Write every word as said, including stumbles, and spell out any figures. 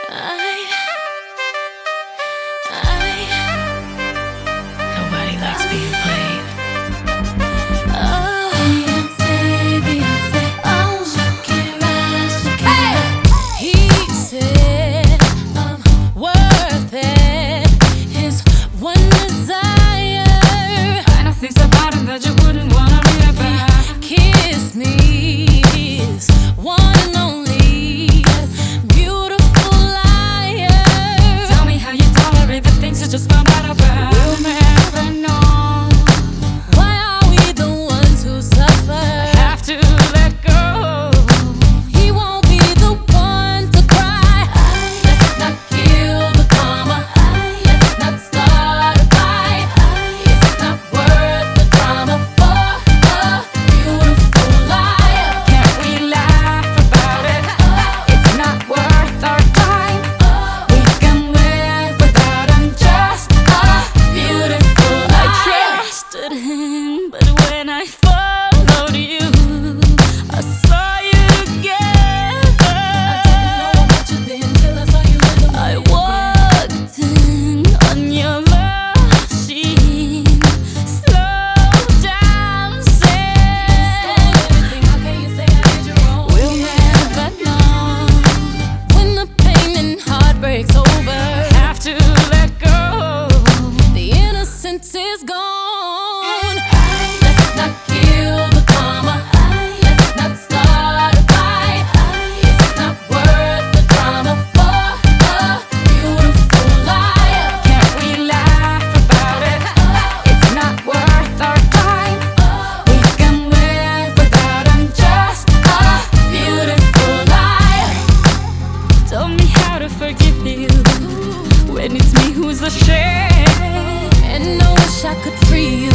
I, I, nobody likes being played. Oh, Beyonce, Beyonce, oh, Shakira, Shakira. He said I'm worth it. His one desire, and I think about him that you wouldn't wanna read about. Kiss me, his one and only. Just found out about. We'll never know. Why are we the ones who suffer? I have to let go. He won't be the one to cry. Let's not kill the karma. Let's not start a fight. It's not worth the drama for a beautiful life. Can't we laugh about it? It's not worth our time. We can live without him. Him, but when I followed you, I saw you together. I didn't know about you then till I saw you in the I walked in on your machine, slow dancing. How can you say I did you wrong? We'll never know. When the pain and heartbreak's over, I have to let go. The innocence is gone. Let's not kill the karma. Let's not start a fight. It's not worth the drama for a beautiful life. Can't we laugh about it? It's not worth our time. We can live without him. Just a beautiful life. Tell me how to forgive you when it's me who's ashamed. And I wish I could free you.